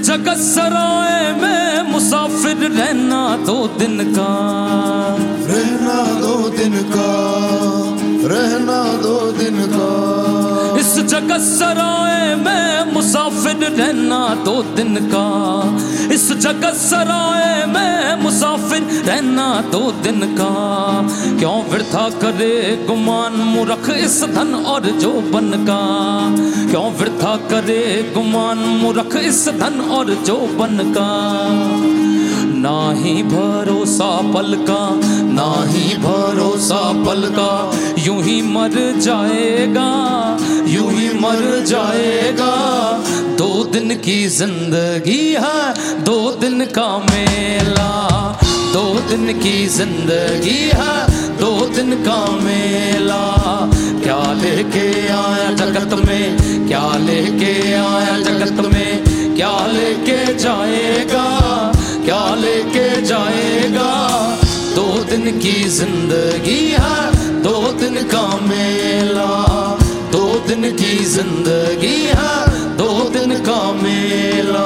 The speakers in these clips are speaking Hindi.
जगत सराय में मुसाफिर रहना 2 दिन का, रहना 2 दिन का, रहना 2 दिन का। इस जगत सराय में मुसाफिर रहना 2 दिन का, इस जगत सराय में मुसाफिर रहना 2 दिन का। क्यों वृथा करे गुमान मूर्ख इस धन और जोबन का, क्यों वृथा करे गुमान मूर्ख इस धन और जोबन का। ना ही भरोसा पल का, ना ही भरोसा पल का, यूं ही मर जाएगा, यूं ही मर जाएगा। 2 दिन की जिंदगी है 2 दिन का मेला, 2 दिन की जिंदगी है 2 दिन का मेला। क्या लेके आया जगत में, क्या लेके आया जगत में, क्या लेके जाएगा, क्या लेके जाएगा। 2 दिन की जिंदगी है 2 दिन का मेला, 2 दिन की जिंदगी है 2 दिन का मेला।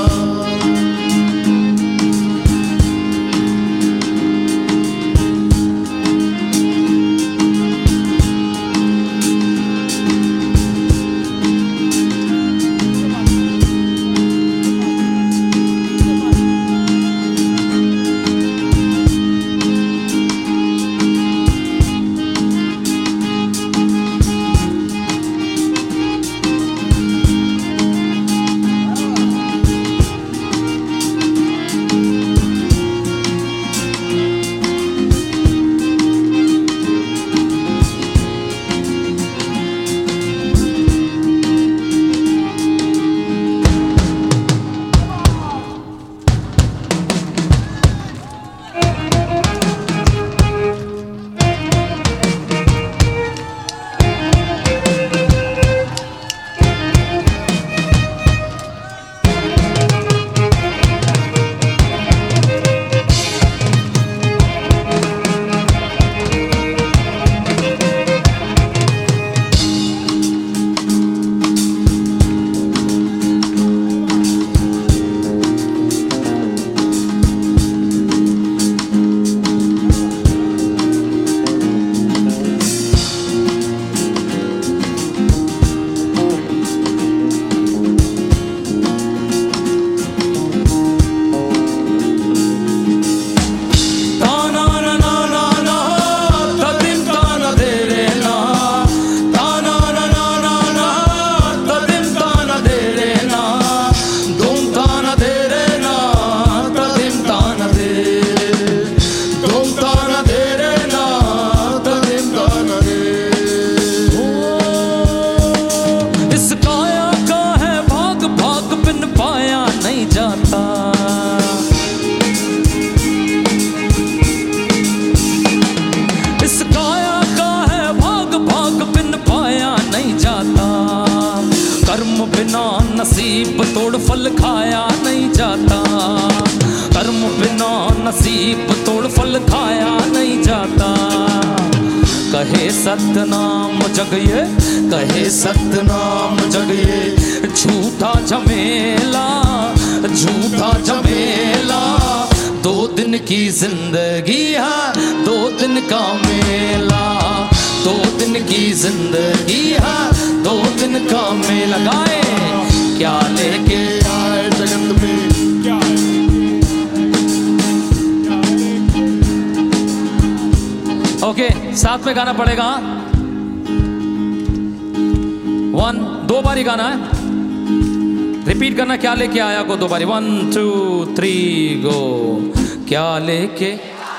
नसीब तोड़ फल खाया नहीं जाता, कर्म बिना नसीब तोड़ फल खाया नहीं जाता। कहे सतनाम जग ये, कहे सतनाम जग ये, झूठा झमेला, झूठा झमेला। 2 दिन की जिंदगी है 2 दिन का मेला, 2 दिन की जिंदगी है 2 दिन का मेला। गाए क्या लेके आए जगत में, क्या ओके साथ में गाना पड़ेगा। 1 2 बारी गाना है, रिपीट करना। क्या लेके आया को 2 बारी, 1 2 3 गो। क्या लेके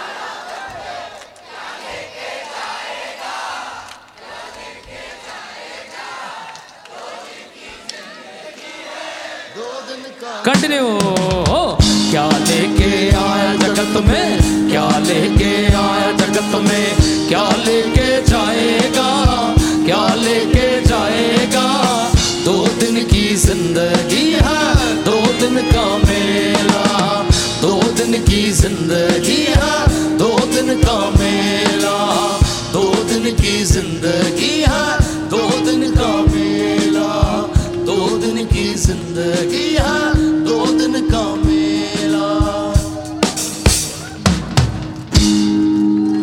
कंटिन्यू। क्या लेके आया जगत में, क्या लेके आया जगत में, क्या लेके जाएगा, क्या लेके जाएगा। 2 दिन की जिंदगी है 2 दिन का मेला, 2 दिन की जिंदगी है 2 दिन का मेला, 2 दिन की जिंदगी है 2 दिन का मेला, 2 दिन की जिंदगी है 2 दिन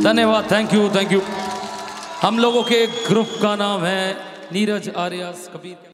धन्यवाद, थैंक यू थैंक यू। हम लोगों के ग्रुप का नाम है नीरज आर्यास कबीर।